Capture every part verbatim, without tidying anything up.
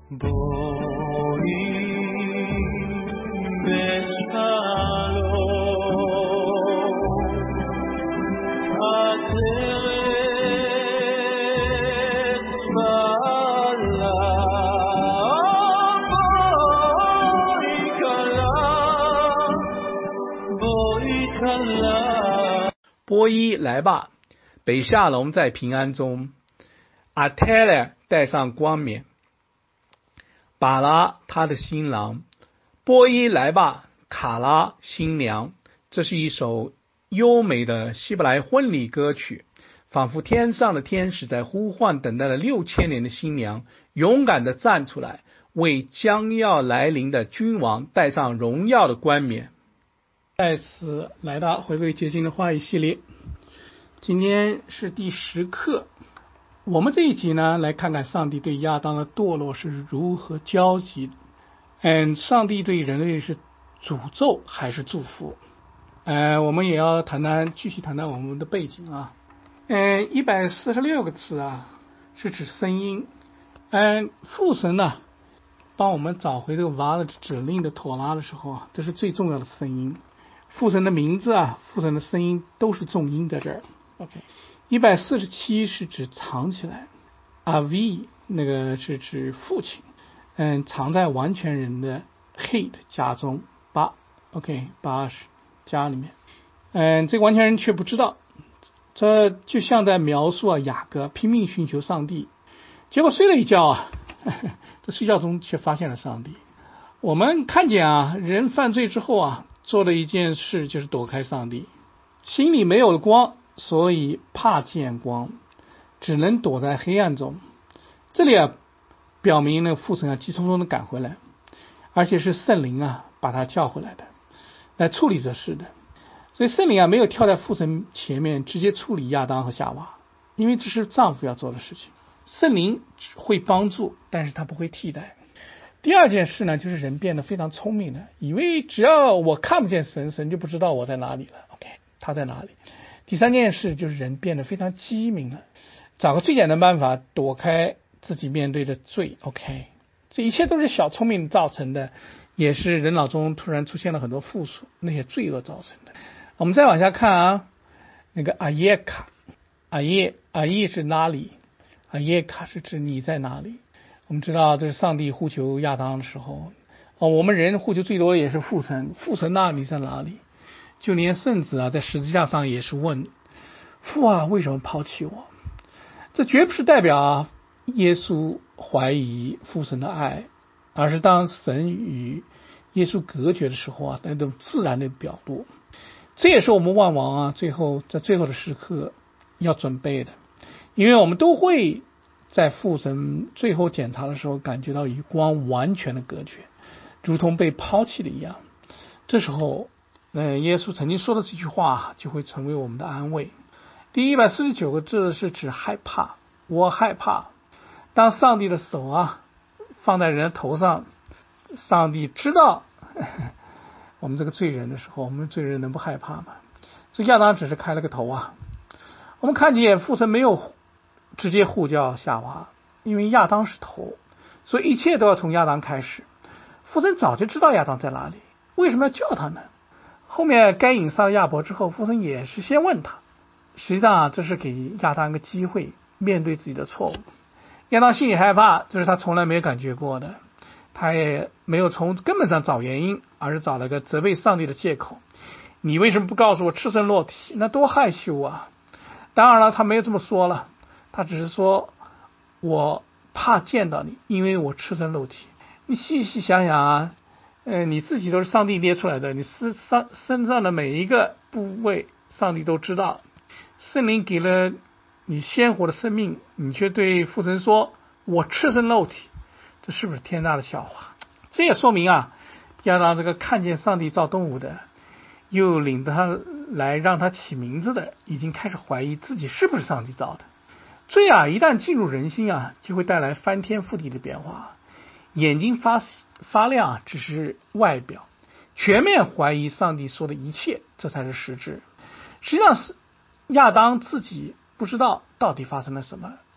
波伊来吧，北夏龙在平安中。阿泰勒戴上冠冕，把拉他的新郎。波伊来吧，卡拉新娘。这是一首优美的希伯来婚礼歌曲，仿佛天上的天使在呼唤等待了六千年的新娘，勇敢地站出来，为将要来临的君王戴上荣耀的冠冕。再次来到回归结晶的话语系列，今天是第十课。我们这一集呢，来看看上帝对亚当的堕落是如何交集的。嗯，上帝对人类是诅咒还是祝福？呃，我们也要谈谈，继续谈谈我们的背景啊。嗯，一百四十六个字啊，是指声音。嗯，父神呢，帮我们找回这个娃的指令的妥拉的时候啊，这是最重要的声音。父神的名字啊，父神的声音都是重音在这儿。OK， 一百四十七是指藏起来，阿 V 那个是指父亲，嗯，藏在完全人的 hate 家中，八 OK 八是家里面，嗯，这个完全人却不知道，这就像在描述啊雅各拼命寻求上帝，结果睡了一觉啊，呵呵在睡觉中却发现了上帝。我们看见啊，人犯罪之后啊，做的一件事就是躲开上帝，心里没有了光，所以怕见光，只能躲在黑暗中。这里啊，表明那个父神啊急匆匆的赶回来，而且是圣灵啊把他叫回来的，来处理这事的。所以圣灵啊没有跳在父神前面直接处理亚当和夏娃，因为这是丈夫要做的事情。圣灵会帮助，但是他不会替代。第二件事呢，就是人变得非常聪明了，以为只要我看不见神，神就不知道我在哪里了。OK， 他在哪里？第三件事就是人变得非常机敏了，找个最简单的办法躲开自己面对的罪。 OK， 这一切都是小聪明造成的，也是人脑中突然出现了很多负数，那些罪恶造成的。我们再往下看啊，那个阿耶卡，阿耶阿耶是哪里？阿耶卡是指你在哪里？我们知道这是上帝呼求亚当的时候，哦，我们人呼求最多也是父神，父神那你在哪里？就连圣子啊，在十字架上也是问父啊，为什么抛弃我？这绝不是代表啊耶稣怀疑父神的爱，而是当神与耶稣隔绝的时候啊，那种自然的表露。这也是我们万王啊，最后在最后的时刻要准备的，因为我们都会在父神最后检查的时候感觉到与光完全的隔绝，如同被抛弃的一样。这时候嗯，耶稣曾经说的这句话就会成为我们的安慰。第一百四十九个字是指害怕，我害怕。当上帝的手啊放在人的头上，上帝知道呵呵我们这个罪人的时候，我们罪人能不害怕吗？所以亚当只是开了个头啊。我们看见父神没有直接呼叫夏娃，因为亚当是头，所以一切都要从亚当开始。父神早就知道亚当在哪里，为什么要叫他呢？后面该隐杀了亚伯之后，父神也是先问他，实际上啊，这是给亚当一个机会面对自己的错误。亚当心里害怕，这是他从来没有感觉过的，他也没有从根本上找原因，而是找了个责备上帝的借口。你为什么不告诉我赤身裸体？那多害羞啊！当然了，他没有这么说了，他只是说我怕见到你，因为我赤身裸体。你细细想想啊，呃，你自己都是上帝捏出来的，你身上身上的每一个部位，上帝都知道。圣灵给了你鲜活的生命，你却对父神说我赤身露体，这是不是天大的笑话？这也说明啊，亚当这个看见上帝造动物的，又领着他来让他起名字的，已经开始怀疑自己是不是上帝造的。罪啊一旦进入人心啊，就会带来翻天覆地的变化。眼睛发发亮只是外表，全面怀疑上帝说的一切，这才是实质。实际上是亚当自己不知道到底发生了什么，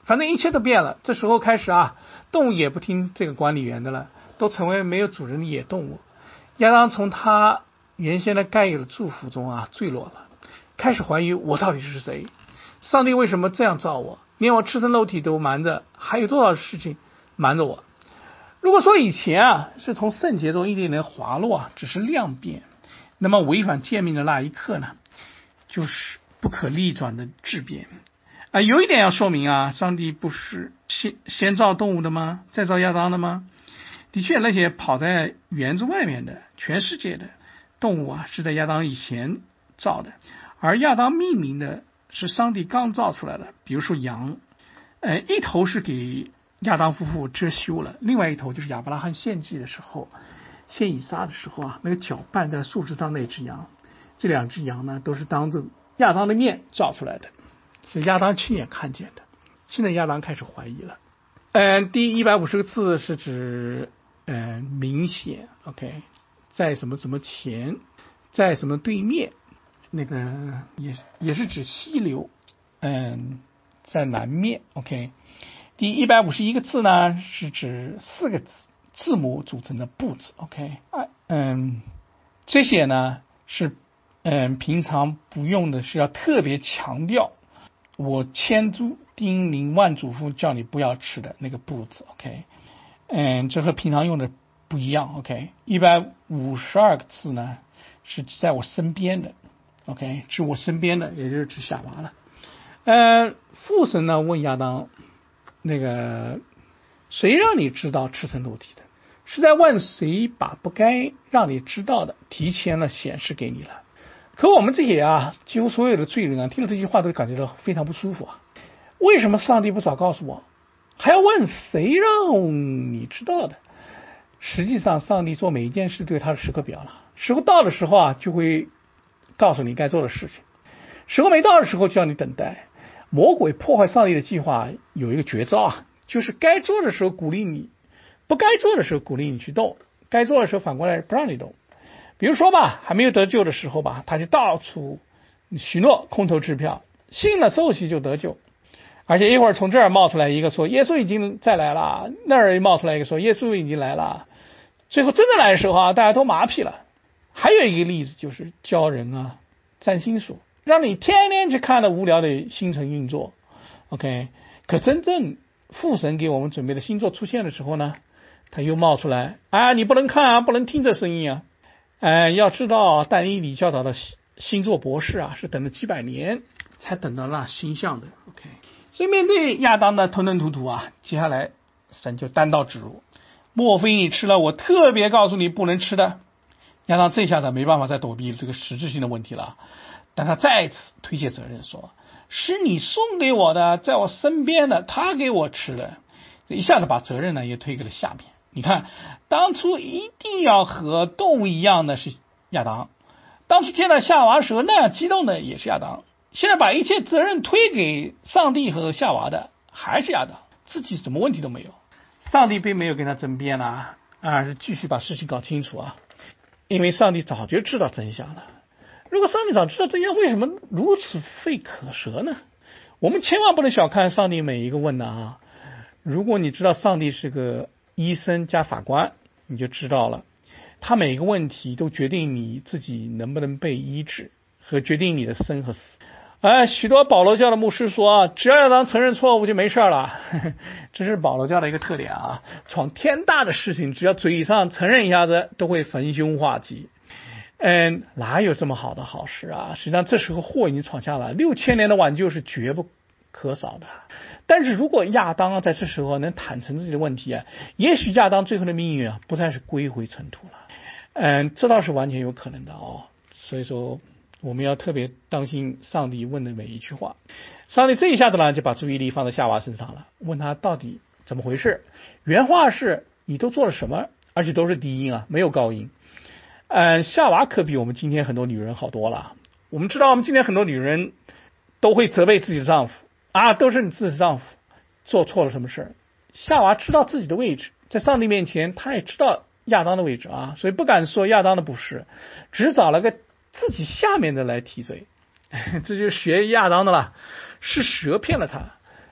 反正一切都变了。这时候开始啊，动物也不听这个管理员的了，都成为没有主人的野动物。亚当从他原先的该有的祝福中啊坠落了，开始怀疑我到底是谁？上帝为什么这样造我？连我赤身肉体都瞒着，还有多少事情瞒着我？如果说以前啊是从圣洁中一点点滑落啊，只是量变，那么违反诫命的那一刻呢，就是不可逆转的质变。啊，有一点要说明啊，上帝不是先先造动物的吗？再造亚当的吗？的确，那些跑在园子外面的全世界的动物啊，是在亚当以前造的，而亚当命名的是上帝刚造出来的。比如说羊，呃，一头是给亚当夫妇遮羞了，另外一头就是亚伯拉罕献祭的时候，献以撒的时候啊，那个脚绊在树枝上那只羊，这两只羊呢，都是当着亚当的面造出来的，是亚当亲眼看见的。现在亚当开始怀疑了。嗯，第一百五十个字是指嗯明显 ，OK， 在什么什么前，在什么对面，那个也也是指溪流，嗯，在南面 ，OK。第一百五十一个字呢，是指四个字字母组成的步子 ，OK， 啊，嗯，这些呢是嗯平常不用的，是要特别强调。我千叮咛万嘱咐叫你不要吃的那个步子 ，OK， 嗯，这和平常用的不一样 ，OK。一百五十二个字呢是在我身边的 ，OK， 指我身边的，也就是指夏娃了。呃，父神呢问亚当，那个谁让你知道赤身肉体的？是在问谁把不该让你知道的提前了显示给你了？可我们这些啊，几乎所有的罪人啊，听了这句话都感觉到非常不舒服啊。为什么上帝不早告诉我，还要问谁让你知道的？实际上，上帝做每一件事都有他的时刻表了，时候到的时候啊，就会告诉你该做的事情；时候没到的时候，就让你等待。魔鬼破坏上帝的计划有一个绝招啊，就是该做的时候鼓励你，不该做的时候鼓励你去动，该做的时候反过来不让你动。比如说吧，还没有得救的时候吧，他就到处许诺空头支票，信了受洗就得救，而且一会儿从这儿冒出来一个说耶稣已经再来了，那儿冒出来一个说耶稣已经来了，最后真的来的时候啊，大家都麻痹了。还有一个例子就是教人啊占星术，让你天天去看了无聊的星辰运作 ，OK， 可真正父神给我们准备的星座出现的时候呢，他又冒出来啊，你不能看啊，不能听这声音啊。呃，要知道但以理教导的星座博士啊，是等了几百年才等到那星象的 ，OK。所以面对亚当的吞吞吐吐啊，接下来神就单刀直入，莫非你吃了我特别告诉你不能吃的？亚当这下子没办法再躲避这个实质性的问题了，但他再次推卸责任说，是你送给我的，在我身边的，他给我吃的，一下子把责任呢也推给了下面。你看，当初一定要和动物一样的是亚当，当初见到夏娃时候那样激动的也是亚当，现在把一切责任推给上帝和夏娃的还是亚当，自己什么问题都没有。上帝并没有跟他争辩啊，而是继续把事情搞清楚啊，因为上帝早就知道真相了。如果上帝早知道真相，为什么如此费口舌呢？我们千万不能小看上帝每一个问的啊！如果你知道上帝是个医生加法官，你就知道了，他每一个问题都决定你自己能不能被医治，和决定你的生和死。哎，许多保罗教的牧师说，只要亚当承认错误就没事了，这是保罗教的一个特点啊！闯天大的事情，只要嘴上承认一下子，都会逢凶化吉。嗯，哪有这么好的好事啊？实际上，这时候祸已经闯下了，六千年的挽救是绝不可少的。但是如果亚当啊在这时候能坦诚自己的问题啊，也许亚当最后的命运啊不再是归回尘土了。嗯，这倒是完全有可能的哦。所以说我们要特别当心上帝问的每一句话。上帝这一下子呢就把注意力放在夏娃身上了，问他到底怎么回事。原话是你都做了什么，而且都是低音啊，没有高音。嗯，夏娃可比我们今天很多女人好多了。我们知道我们今天很多女人都会责备自己的丈夫啊，都是你自己的丈夫做错了什么事。夏娃知道自己的位置，在上帝面前他也知道亚当的位置啊，所以不敢说亚当的不是，只找了个自己下面的来提罪。这就是学亚当的了，是蛇骗了他。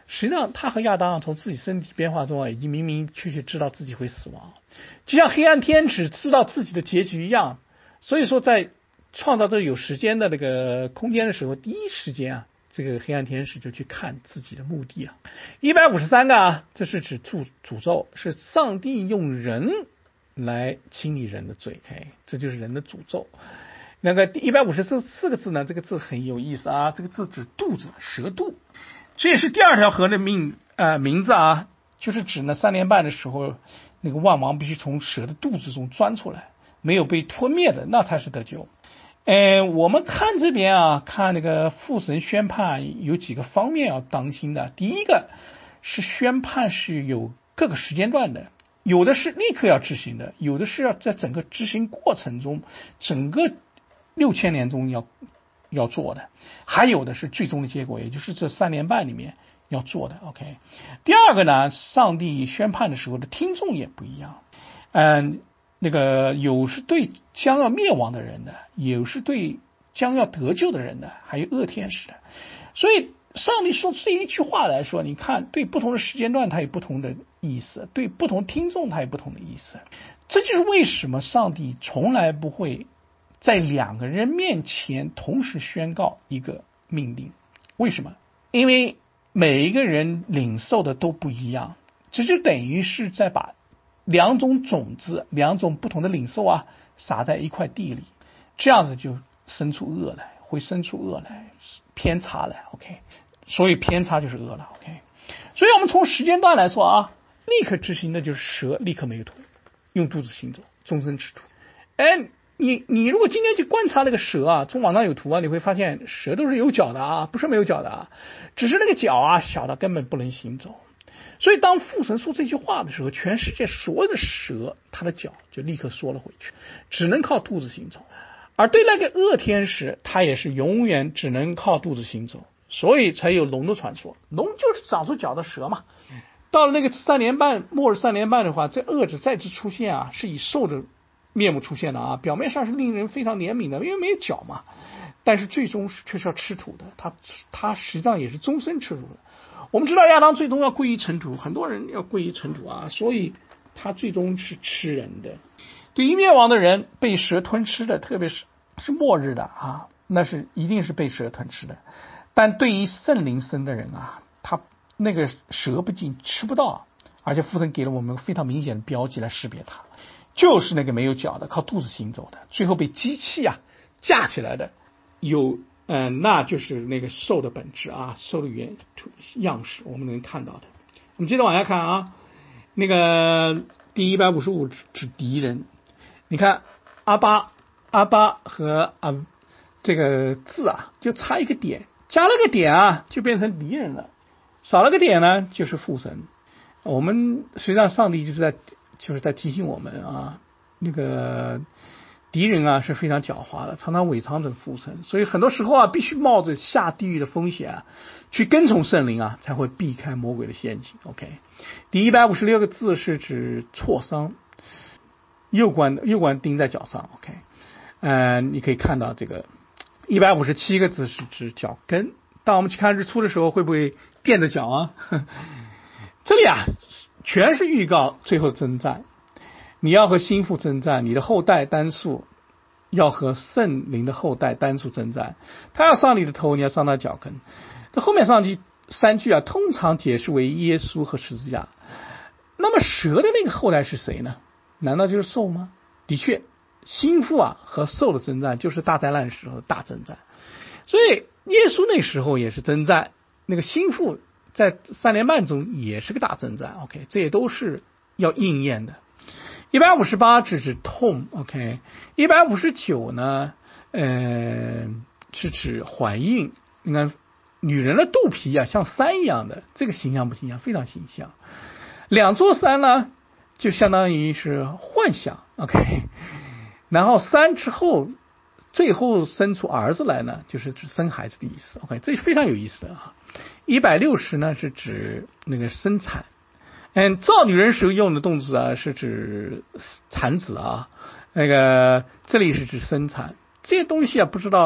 实际上他和亚当从自己身体变化中啊，已经明明确确知道自己会死亡，就像黑暗天使知道自己的结局一样。所以说在创造这个有时间的那个空间的时候，第一时间啊，这个黑暗天使就去看自己的墓地啊。一百五十三个啊，这是指诅诅咒，是上帝用人来清理人的罪，哎，这就是人的诅咒。那个一百五十四个字呢，这个字很有意思啊，这个字指肚子，蛇肚，这也是第二条河的命呃名字啊，就是指呢三年半的时候，那个万王必须从蛇的肚子中钻出来，没有被吞灭的，那才是得救。呃，我们看这边啊，看那个父神宣判有几个方面要当心的。第一个是宣判是有各个时间段的，有的是立刻要执行的，有的是要在整个执行过程中，整个六千年中要要做的，还有的是最终的结果，也就是这三年半里面要做的。OK， 第二个呢，上帝宣判的时候的听众也不一样，嗯。那个有是对将要灭亡的人的，有是对将要得救的人的，还有恶天使的。所以上帝说这一句话来说，你看对不同的时间段它有不同的意思，对不同听众它有不同的意思。这就是为什么上帝从来不会在两个人面前同时宣告一个命令。为什么？因为每一个人领受的都不一样，这就等于是在把两种种子，两种不同的领受啊，撒在一块地里，这样子就生出恶来，会生出恶来，偏差来。OK， 所以偏差就是恶了。OK， 所以我们从时间段来说啊，立刻执行的就是蛇立刻没有图，用肚子行走，终身吃土。哎，你你如果今天去观察那个蛇啊，从网上有图啊，你会发现蛇都是有脚的啊，不是没有脚的啊，只是那个脚啊小的根本不能行走。所以当父神说这句话的时候，全世界所有的蛇它的脚就立刻缩了回去，只能靠肚子行走。而对那个恶天使，他也是永远只能靠肚子行走，所以才有龙的传说，龙就是长出脚的蛇嘛。到了那个三年半末日三年半的话，这恶者再次出现啊，是以兽的面目出现的啊，表面上是令人非常怜悯的，因为没有脚嘛，但是最终却是要吃土的，他他实际上也是终身吃土的。我们知道亚当最终要归于尘土，很多人要归于尘土啊，所以他最终是吃人的。对于灭亡的人被蛇吞吃的，特别是是末日的啊，那是一定是被蛇吞吃的。但对于圣灵生的人啊，他那个蛇不仅吃不到，而且父神给了我们非常明显的标记来识别它，就是那个没有脚的，靠肚子行走的，最后被机器啊架起来的，有。嗯、呃，那就是那个兽的本质啊，兽的原样式，我们能看到的。我们接着往下看啊，那个第一百五十五指敌人，你看阿巴阿巴和啊这个字啊，就差一个点，加了个点啊，就变成敌人了，少了个点呢，就是父神。我们实际上上帝就是在就是在提醒我们啊，那个。敌人啊是非常狡猾的，常常伪藏着父神，所以很多时候啊必须冒着下地狱的风险啊，去跟从圣灵啊，才会避开魔鬼的陷阱。OK， 第一百五十六个字是指挫伤，右关右关钉在脚上。OK， 呃，你可以看到这个一百五十七个字是指脚跟。当我们去看日出的时候，会不会垫着脚啊？这里啊全是预告最后征战。你要和心腹征战，你的后代单数要和圣灵的后代单数征战，他要上你的头，你要上他脚跟。这后面上去三句啊，通常解释为耶稣和十字架。那么蛇的那个后代是谁呢？难道就是兽吗？的确，心腹啊和兽的征战就是大灾难时候的大征战，所以耶稣那时候也是征战，那个心腹在三年半中也是个大征战。 OK， 这也都是要应验的。一百五十八是指痛 ，OK， 一百五十九呢，呃，是指怀孕。你看，女人的肚皮啊，像山一样的，这个形象不形象？非常形象。两座山呢，就相当于是幻想 ，OK。然后山之后，最后生出儿子来呢，就是指生孩子的意思 ，OK， 这是非常有意思的啊。一百六十呢是指那个生产。嗯，造女人时候用的动词啊，是指产子啊，那个这里是指生产。这些东西啊，不知道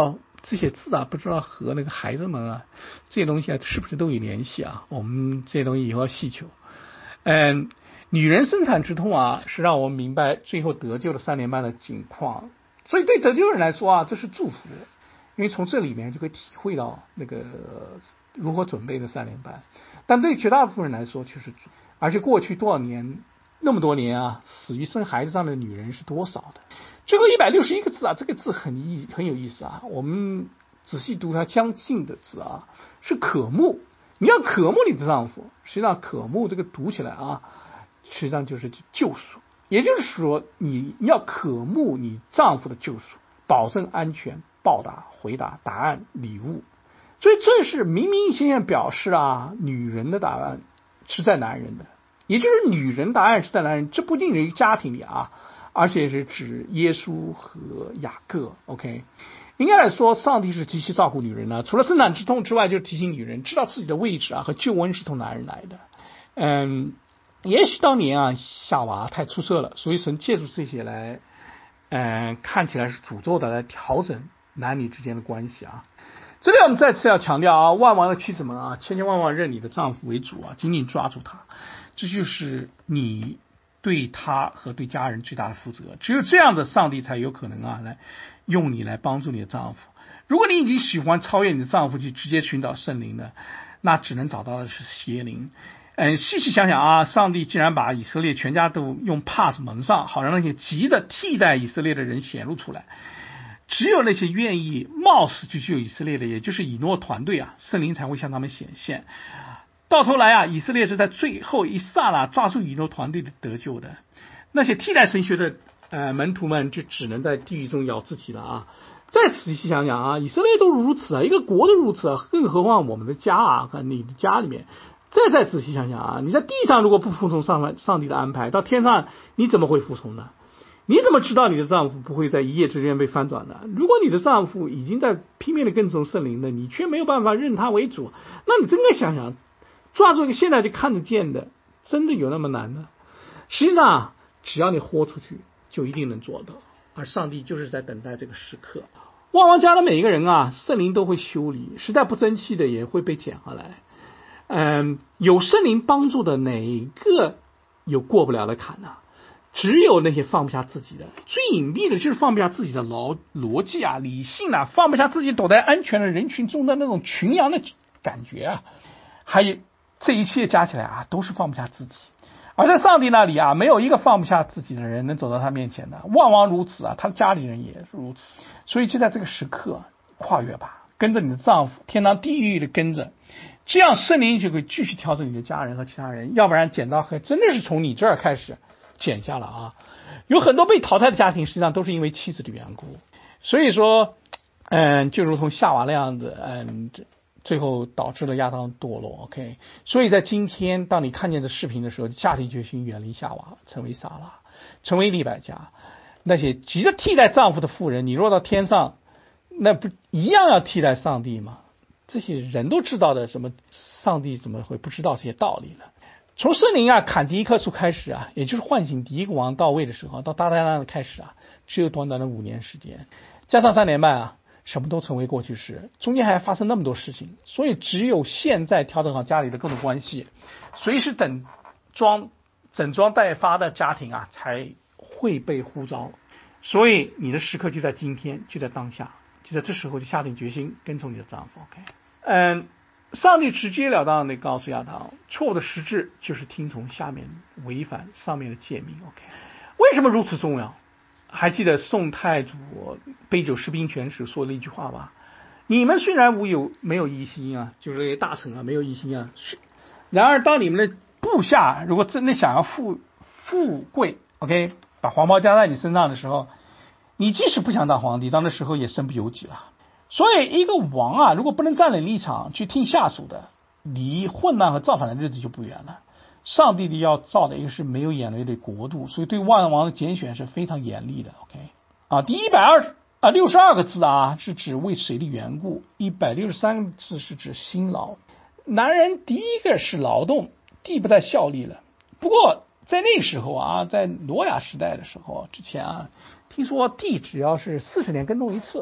这些字啊，不知道和那个孩子们啊，这些东西啊，是不是都有联系啊？我们这些东西以后要细求。嗯，女人生产之痛啊，是让我们明白最后得救的三年半的景况。所以对得救人来说啊，这是祝福，因为从这里面就可以体会到那个如何准备的三年半。但对绝大部分人来说却是，而且过去多少年那么多年啊，死于生孩子上的女人是多少的？最后一百六十一个字啊，这个字很意很有意思啊。我们仔细读它将近的字啊，是渴慕。你要渴慕你的丈夫，实际上渴慕这个读起来啊，实际上就是救赎。也就是说，你要渴慕你丈夫的救赎，保证安全、报答、回答、答案、礼物。所以这是明明显显表示啊，女人的答案是在男人的，也就是女人答案是在男人。这不仅仅是家庭里啊，而且是指耶稣和雅各。OK， 应该来说，上帝是极其照顾女人的，除了生产之痛之外，就是提醒女人知道自己的位置啊和救恩是从男人来的。嗯。也许当年啊，夏娃太出色了，所以神借助这些来，嗯、呃，看起来是诅咒的，来调整男女之间的关系啊。这里我们再次要强调啊，万王的妻子们啊，千千万万认你的丈夫为主啊，紧紧抓住他，这就是你对他和对家人最大的负责。只有这样的，上帝才有可能啊，来用你来帮助你的丈夫。如果你已经喜欢超越你的丈夫去直接寻找圣灵的，那只能找到的是邪灵。嗯，细细想想啊，上帝竟然把以色列全家都用帕子蒙上，好让那些急的替代以色列的人显露出来。只有那些愿意冒死去救以色列的，也就是以诺团队啊，圣灵才会向他们显现。到头来啊，以色列是在最后一刹那抓住以诺团队的得救的。那些替代神学的呃门徒们就只能在地狱中咬自己了啊。再仔细想想啊，以色列都如此啊，一个国都如此啊，更何况我们的家啊，看你的家里面。再再仔细想想啊，你在地上如果不服从上上帝的安排，到天上你怎么会服从呢？你怎么知道你的丈夫不会在一夜之间被翻转呢？如果你的丈夫已经在拼命的跟从圣灵了，你却没有办法认他为主，那你真的想想，抓住一个现在就看得见的，真的有那么难呢？实际上，只要你豁出去，就一定能做到。而上帝就是在等待这个时刻。万王家的每一个人啊，圣灵都会修理，实在不争气的也会被剪下来。嗯，有圣灵帮助的哪一个有过不了的坎呢、啊？只有那些放不下自己的，最隐蔽的就是放不下自己的逻逻辑啊、理性啊，放不下自己躲在安全的人群中的那种群羊的感觉啊，还有这一切加起来啊，都是放不下自己。而在上帝那里啊，没有一个放不下自己的人能走到他面前的，万王如此啊，他的家里人也是如此。所以就在这个时刻跨越吧，跟着你的丈夫，天堂地狱的跟着。这样圣灵就可以继续调整你的家人和其他人，要不然剪刀还真的是从你这儿开始剪下了啊！有很多被淘汰的家庭，实际上都是因为妻子的缘故。所以说，嗯，就如同夏娃那样子，嗯，最后导致了亚当堕落。OK， 所以在今天，当你看见这视频的时候，下定决心远离夏娃，成为撒拉，成为利百加。那些急着替代丈夫的妇人，你若到天上，那不一样要替代上帝吗？这些人都知道的，什么上帝怎么会不知道这些道理呢？从圣灵啊砍第一棵树开始啊，也就是唤醒第一个王到位的时候，到大灾难的开始啊，只有短短的五年时间，加上三年半啊，什么都成为过去式，中间还发生那么多事情，所以只有现在调整好家里的各种关系，随时等装整装待发的家庭啊，才会被呼召。所以你的时刻就在今天，就在当下。就在这时候就下定决心跟从你的丈夫。 OK， 嗯，上帝直截了当的告诉亚当，错误的实质就是听从下面违反上面的诫命。 OK， 为什么如此重要？还记得宋太祖杯酒释兵权时说的一句话吧，你们虽然无有没有异心啊，就是这些大臣啊没有异心啊，然而当你们的部下如果真的想要富富贵 OK， 把黄包加在你身上的时候，你即使不想当皇帝，到那时候也身不由己了。所以一个王啊，如果不能站稳立场去听下属的，离混乱和造反的日子就不远了。上帝的要造的一个是没有眼泪的国度，所以对万王的拣选是非常严厉的。 OK 啊，第一百二十啊六十二个字啊是指为谁的缘故，一百六十三个字是指辛劳。男人第一个是劳动，地不再效力了。不过在那个时候啊，在挪亚时代的时候之前啊，听说地只要是四十年耕种一次，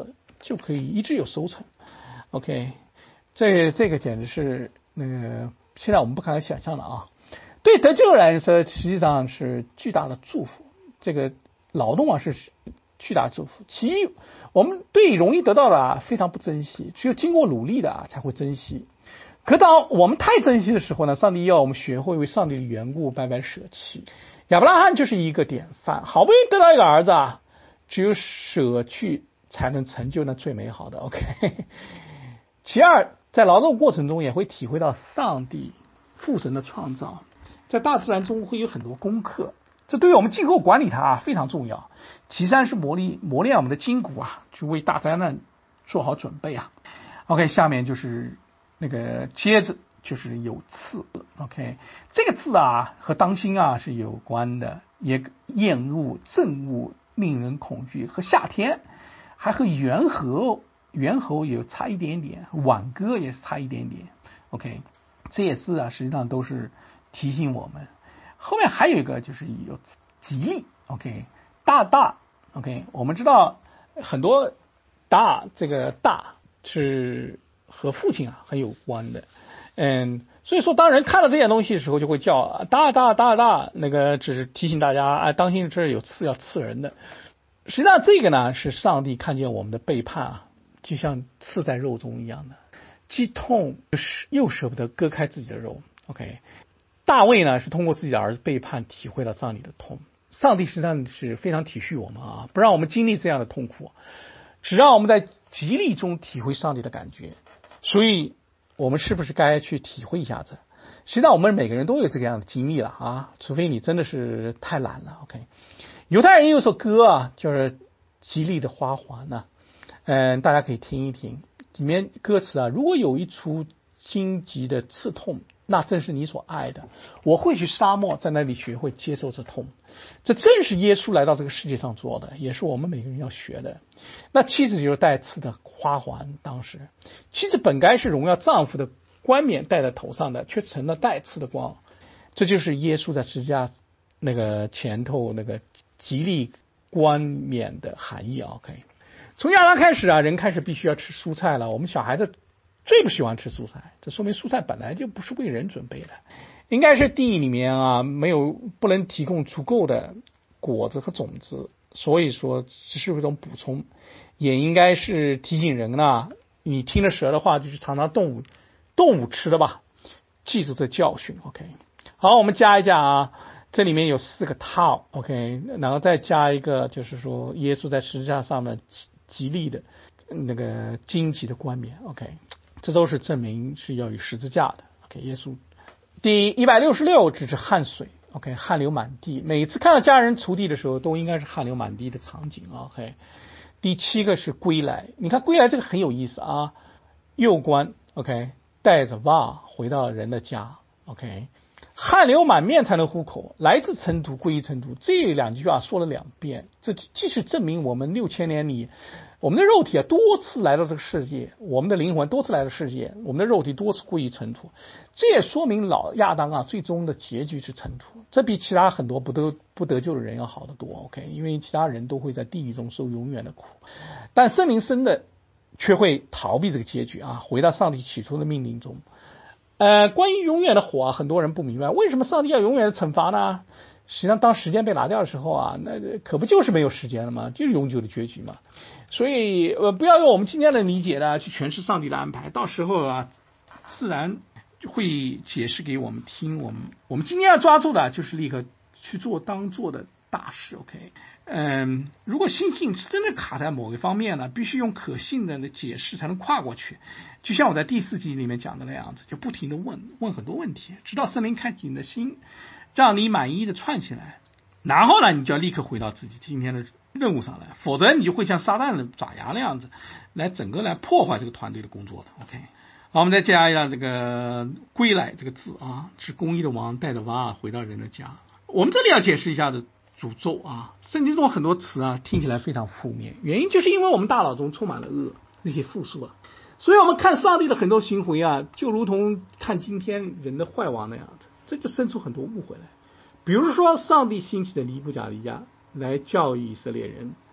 就可以一直有收成。OK， 这这个简直是那个现在我们不可能想象的啊！对得救人来说，实际上是巨大的祝福。这个劳动啊是巨大的祝福。其一，我们对容易得到的啊非常不珍惜，只有经过努力的啊才会珍惜。可当我们太珍惜的时候呢，上帝要我们学会为上帝的缘故白白舍弃。亚伯拉罕就是一个典范，好不容易得到一个儿子啊，只有舍去才能成就那最美好的。OK， 其二，在劳动过程中也会体会到上帝父神的创造，在大自然中会有很多功课，这对于我们今后管理它啊非常重要。其三是磨砺磨练我们的筋骨啊，去为大灾难做好准备啊。OK， 下面就是那个接着就是有刺 ，OK， 这个字啊和当心啊是有关的，也厌恶、憎恶、令人恐惧，和夏天，还和猿猴、猿猴也差一点点，挽歌也是差一点点 ，OK， 这些字啊实际上都是提醒我们。后面还有一个就是有吉利 ，OK， 大大 ，OK， 我们知道很多大这个大是和父亲啊很有关的。嗯，所以说当人看到这些东西的时候，就会叫大大大大，那个只是提醒大家啊，当心这有刺要刺人的。实际上这个呢是上帝看见我们的背叛啊，就像刺在肉中一样的，既痛又舍不得割开自己的肉。OK， 大卫呢是通过自己的儿子背叛体会到上帝的痛。上帝实际上是非常体恤我们啊，不让我们经历这样的痛苦，只让我们在极力中体会上帝的感觉。所以我们是不是该去体会一下子？实际上我们每个人都有这个样的经历了啊，除非你真的是太懒了。OK， 犹太人有首歌啊，就是吉利的花环呢、啊，嗯，大家可以听一听，里面歌词啊，如果有一处荆棘的刺痛，那正是你所爱的，我会去沙漠，在那里学会接受这痛。这正是耶稣来到这个世界上做的，也是我们每个人要学的。那妻子就是带刺的花环，当时妻子本该是荣耀丈夫的冠冕戴在头上的，却成了带刺的光。这就是耶稣在十字架那个前头那个吉利冠冕的含义。 OK， 从亚当开始啊，人开始必须要吃蔬菜了。我们小孩子最不喜欢吃蔬菜，这说明蔬菜本来就不是为人准备的。应该是地里面啊没有不能提供足够的果子和种子，所以说只是一种补充，也应该是提醒人呢，你听了蛇的话，就是尝尝动物动物吃的吧，记住这教训。 OK， 好，我们加一加啊，这里面有四个套 OK， 然后再加一个就是说耶稣在十字架上面极力的那个荆棘的冠冕。 OK， 这都是证明是要有十字架的。 OK， 耶稣第一百六十六只是汗水 ，OK， 汗流满地。每次看到家人锄地的时候，都应该是汗流满地的场景。OK， 第七个是归来，你看归来这个很有意思啊，右官 OK， 带着袜回到人的家 OK， 汗流满面才能糊口，来自尘土归于尘土，这两句话说了两遍，这既是证明我们六千年里。我们的肉体啊多次来到这个世界，我们的灵魂多次来到世界，我们的肉体多次归于尘土，这也说明老亚当啊最终的结局是尘土，这比其他很多不得不得救的人要好得多。 OK， 因为其他人都会在地狱中受永远的苦，但圣灵生的却会逃避这个结局啊，回到上帝起初的命令中。呃，关于永远的火啊，很多人不明白为什么上帝要永远的惩罚呢？实际上当时间被拿掉的时候啊，那可不就是没有时间了吗？就是永久的结局嘛。所以呃，不要用我们今天的理解呢去诠释上帝的安排，到时候啊自然会解释给我们听。我们我们今天要抓住的就是立刻去做当做的大事。 OK， 嗯，如果信心是真的卡在某个方面呢，必须用可信的解释才能跨过去。就像我在第四集里面讲的那样子，就不停的问问很多问题，直到圣灵开启你的心，让你满意的串起来，然后呢你就要立刻回到自己今天的任务上来，否则你就会像撒旦的爪牙那样子来整个来破坏这个团队的工作的。 OK， 好，我们再加一下这个归来这个字啊，是公义的王带着娃回到人的家。我们这里要解释一下的诅咒啊，圣经中很多词啊听起来非常负面，原因就是因为我们大脑中充满了恶，那些复数啊，所以我们看上帝的很多行为啊，就如同看今天人的坏王那样子，这就生出很多误会来。比如说上帝兴起的尼布甲尼撒来教育以色列人，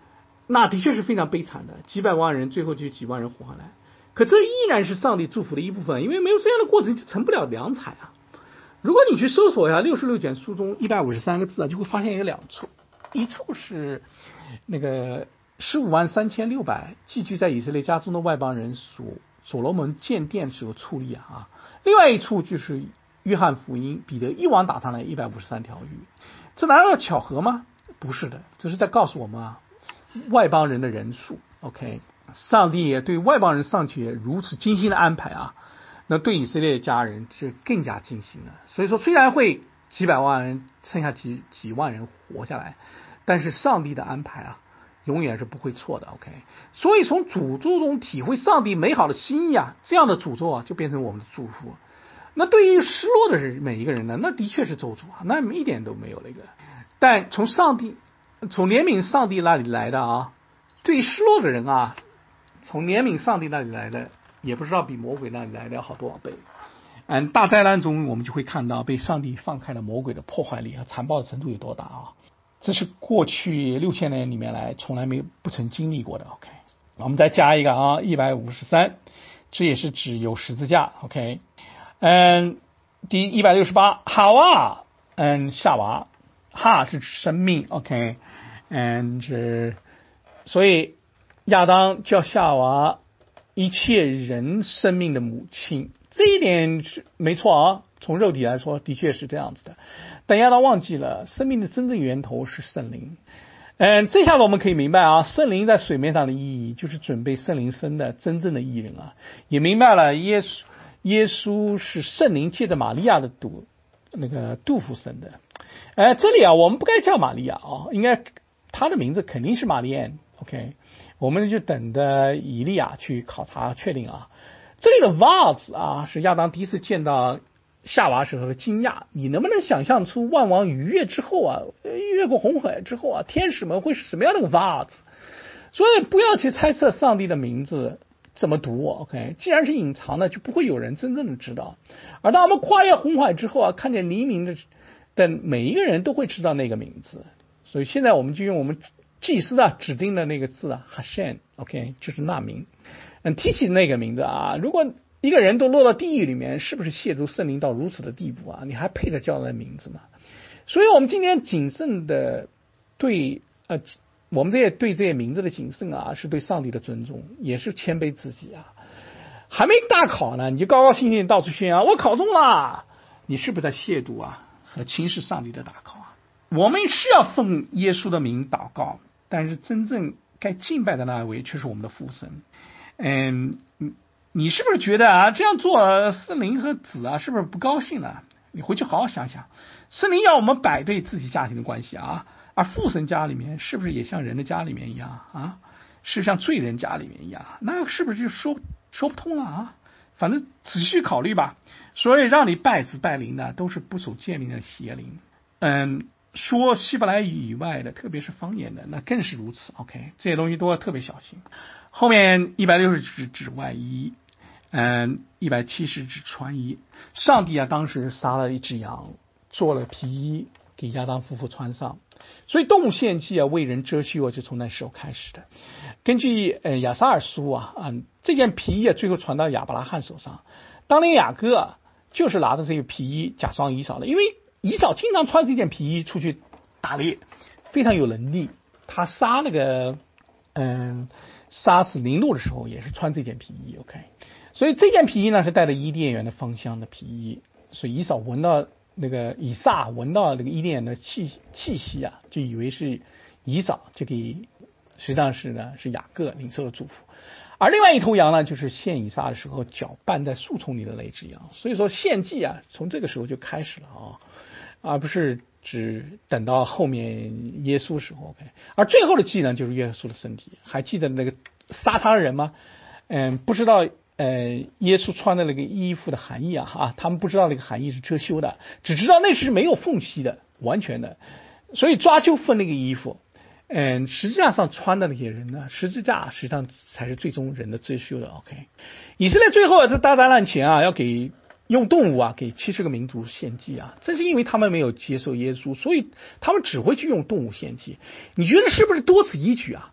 那的确是非常悲惨的，几百万人最后就几万人活下来。可这依然是上帝祝福的一部分，因为没有这样的过程就成不了良才啊。如果你去搜索一下六十六卷书中一百五十三个字啊，就会发现有两处，一处是那个十五万三千六百寄居在以色列家中的外邦人属所罗门建殿时候处理啊，另外一处就是约翰福音彼得一网打上来一百五十三条鱼，这难道巧合吗？不是的，这是在告诉我们啊，外邦人的人数 OK， 上帝也对外邦人尚且如此精心的安排啊，那对以色列家人是更加精心的。所以说虽然会几百万人剩下几几万人活下来，但是上帝的安排啊永远是不会错的 OK。 所以从诅咒中体会上帝美好的心意啊，这样的诅咒啊就变成我们的祝福。那对于失落的人每一个人呢，那的确是咒诅啊，那一点都没有那个。但从上帝从怜悯上帝那里来的啊，对于失落的人啊，从怜悯上帝那里来的也不知道比魔鬼那里来的要好多少倍。嗯，大灾难中我们就会看到被上帝放开的魔鬼的破坏力和残暴的程度有多大啊！这是过去六千年里面来从来没不曾经历过的。OK， 我们再加一个啊，一百五十三，这也是指有十字架。OK， 嗯，第一百六十八，好啊，嗯，夏娃，哈是指生命。OK， 嗯，这所以亚当叫夏娃一切人生命的母亲。这一点是没错啊，从肉体来说的确是这样子的，但亚当忘记了生命的真正源头是圣灵。嗯，这下子我们可以明白啊，圣灵在水面上的意义就是准备圣灵生的真正的义人啊，也明白了耶稣耶稣是圣灵借着玛利亚的肚那个肚腹生的。哎，这里啊我们不该叫玛利亚啊，应该她的名字肯定是玛丽安。 OK， 我们就等着以利亚去考察确定啊。这里的袜子啊，是亚当第一次见到夏娃时候的惊讶。你能不能想象出万王逾越之后啊，越过红海之后啊，天使们会是什么样的袜子？所以不要去猜测上帝的名字怎么读。 OK， 既然是隐藏的，就不会有人真正的知道。而当我们跨越红海之后啊，看见黎明的的每一个人都会知道那个名字。所以现在我们就用我们祭司啊指定的那个字啊 Hashem， OK， 就是那名。嗯，提起那个名字啊，如果一个人都落到地狱里面，是不是亵渎圣灵到如此的地步啊？你还配得叫他的名字吗？所以我们今天谨慎的对呃，我们这些对这些名字的谨慎啊，是对上帝的尊重，也是谦卑自己啊。还没大考呢，你就高高兴兴到处宣扬我考中了，你是不是在亵渎啊和轻视上帝的大考啊？我们是要奉耶稣的名祷告，但是真正该敬拜的那一位却是我们的父神。嗯，你是不是觉得啊这样做圣灵和子啊是不是不高兴了？你回去好好想想，圣灵要我们摆对自己家庭的关系啊，而父神家里面是不是也像人的家里面一样啊？是像罪人家里面一样？那是不是就说说不通了啊？反正仔细考虑吧。所以让你拜子拜灵的都是不守诫命的邪灵。嗯，说希伯来语以外的，特别是方言的，那更是如此。 OK， 这些东西都要特别小心。后面一百六十指指外衣，嗯，一百七十指穿衣。上帝啊，当时杀了一只羊，做了皮衣给亚当夫妇穿上。所以动物献祭啊，为人遮羞啊，就从那时候开始的。根据呃亚撒尔书啊，啊这件皮衣啊，最后传到亚伯拉罕手上。当年雅各啊，就是拿着这个皮衣假装以扫的，因为以扫经常穿这件皮衣出去打猎，非常有能力。他杀那个嗯。杀死林鹿的时候也是穿这件皮衣。 OK， 所以这件皮衣呢是带着伊甸园的芳香的皮衣，所以以扫闻到那个以撒闻到那个伊甸园的气气息啊，就以为是以扫，就给实际上是呢是雅各领受了祝福。而另外一头羊呢，就是献以撒的时候脚绊在树丛里的那只羊。所以说献祭啊，从这个时候就开始了啊，而不是只等到后面耶稣时候。 OK， 而最后的祭呢，就是耶稣的身体。还记得那个杀他的人吗？嗯，不知道呃耶稣穿的那个衣服的含义啊，啊，他们不知道那个含义是遮羞的，只知道那是没有缝隙的，完全的，所以抓阄分那个衣服。嗯，实际上穿的那些人呢，十字架实际上才是最终人的遮羞的。 OK， 以色列最后在大灾难前啊，要给用动物啊给七十个民族献祭啊，正是因为他们没有接受耶稣，所以他们只会去用动物献祭。你觉得是不是多此一举啊？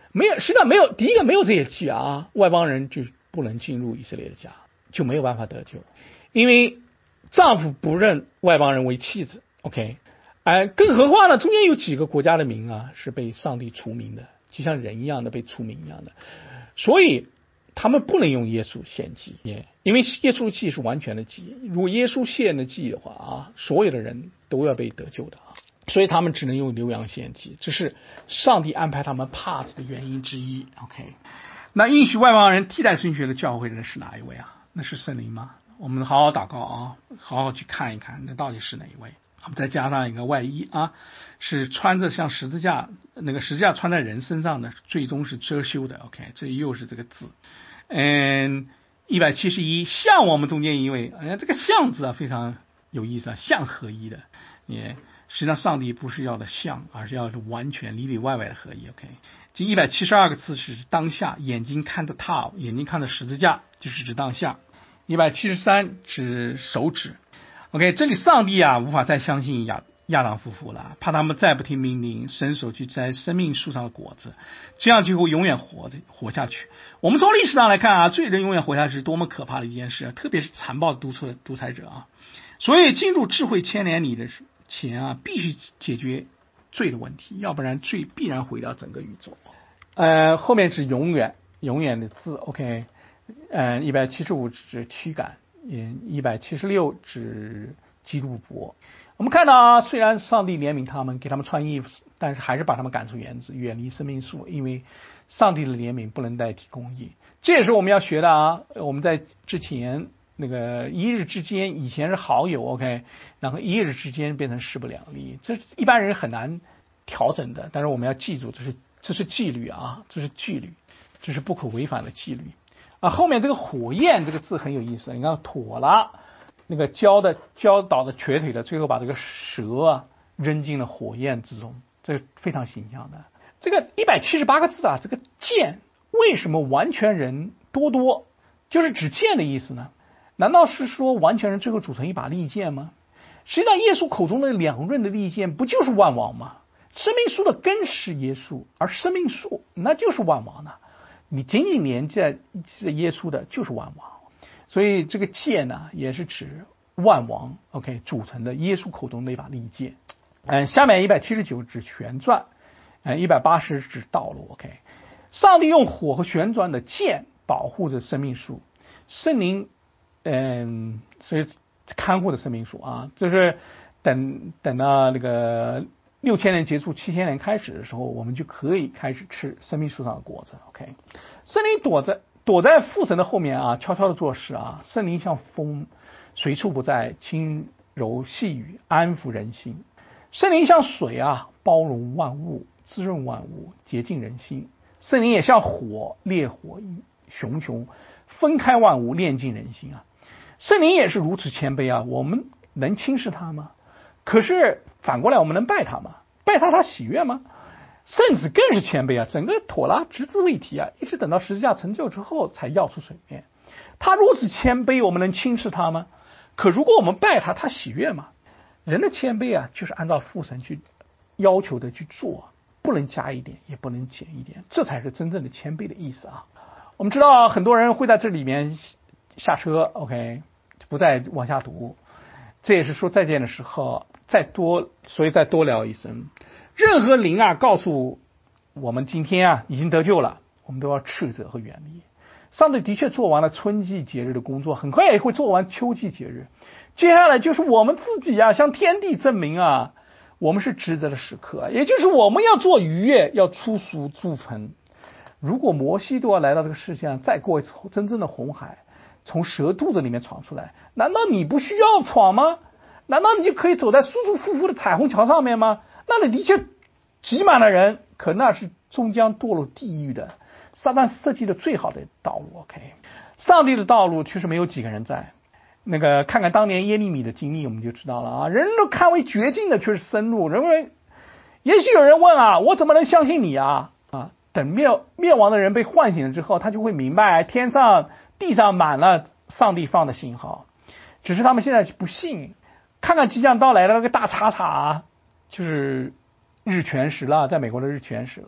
没有，实际上没有，第一个没有这些祭啊，外邦人就不能进入以色列的家，就没有办法得救，因为丈夫不认外邦人为妻子 ，OK， 哎、呃，更何况呢，中间有几个国家的民啊是被上帝除名的，就像人一样的被除名一样的，所以他们不能用耶稣献祭，因为耶稣的祭是完全的祭，如果耶稣献的祭的话啊，所有的人都要被得救的啊。所以他们只能用牛羊献祭，这是上帝安排他们 pass 的原因之一。OK， 那应许外邦人替代神学的教会人是哪一位啊？那是圣灵吗？我们好好祷告啊，好好去看一看，那到底是哪一位？我们再加上一个外衣啊，是穿着像十字架，那个十字架穿在人身上的，最终是遮羞的。OK， 这又是这个字。嗯，一百七十一，像我们中间一位，哎呀，这个像字啊非常有意思啊，像合一的，也。实际上，上帝不是要的像，而是要的完全里里外外的合一。OK， 这一百七十二个字是当下，眼睛看着他，眼睛看着十字架，就是指当下。一百七十三指手指。OK， 这里上帝啊无法再相信亚亚当夫妇了，怕他们再不听命令，伸手去摘生命树上的果子，这样就会永远活着活下去。我们从历史上来看啊，罪人永远活下去是多么可怕的一件事，特别是残暴的独裁独裁者啊。所以进入智慧千年里的时候。前啊，必须解决罪的问题，要不然罪必然毁掉整个宇宙。呃，后面是永远，永远的字 ，OK， 呃，一百七十五指驱赶，嗯，一百七十六指基督伯。我们看到啊，虽然上帝怜悯他们，给他们穿衣服，但是还是把他们赶出园子，远离生命树，因为上帝的怜悯不能代替公义。这也是我们要学的啊。我们在之前。那个一日之间，以前是好友 ，OK， 然后一日之间变成势不两立，这一般人很难调整的。但是我们要记住，这是这是纪律啊，这是纪律，这是不可违反的纪律啊。后面这个火焰这个字很有意思，你看妥拉那个教的教导的瘸腿的，最后把这个蛇啊扔进了火焰之中，这个非常形象的。这个一百七十八个字啊，这个剑为什么完全人多多就是指剑的意思呢？难道是说完全人最后组成一把利剑吗？实际上，耶稣口中的两刃的利剑不就是万王吗？生命树的根是耶稣，而生命树那就是万王呢。你紧紧连接耶稣的就是万王，所以这个剑呢，也是指万王 OK 组成的耶稣口中的一把利剑。嗯，下面一百七十九指旋转，嗯，一百八十指道路 OK。上帝用火和旋转的剑保护着生命树，圣灵。嗯，所以看护的生命树啊，就是等等到那个六千年结束，七千年开始的时候，我们就可以开始吃生命树上的果子。OK， 圣灵躲在躲在父神的后面啊，悄悄的做事啊。圣灵像风，随处不在，轻柔细语，安抚人心。圣灵像水啊，包容万物，滋润万物，洁净人心。圣灵也像火，烈火熊熊，分开万物，炼尽人心啊。圣灵也是如此谦卑啊，我们能轻视他吗？可是反过来，我们能拜他吗？拜他他喜悦吗？圣子更是谦卑啊，整个妥拉只字未提啊，一直等到十字架成就之后才跃出水面。他如此谦卑，我们能轻视他吗？可如果我们拜他，他喜悦吗？人的谦卑啊，就是按照父神去要求的去做，不能加一点，也不能减一点，这才是真正的谦卑的意思啊。我们知道很多人会在这里面下车 ，OK。不再往下读，这也是说再见的时候再多，所以再多聊一声。任何灵啊告诉我们今天啊已经得救了，我们都要斥责和远离。上帝的确做完了春季节日的工作，很快也会做完秋季节日。接下来就是我们自己啊，向天地证明啊，我们是值得的时刻，也就是我们要做逾越，要出赎铸成。如果摩西都要来到这个世界上，再过一次真正的红海。从蛇肚子里面闯出来，难道你不需要闯吗？难道你就可以走在舒舒服服的彩虹桥上面吗？那里的确挤满了人，可那是终将堕入地狱的撒旦设计的最好的道路 OK， 上帝的道路确实没有几个人在。那个看看当年耶利米的经历我们就知道了啊，人人都看为绝境的却是生路，认为也许有人问啊，我怎么能相信你啊？啊，等灭灭亡的人被唤醒了之后，他就会明白天上地上满了上帝放的信号，只是他们现在不信。看看即将到来的那个大叉叉，就是日全食了，在美国的日全食了。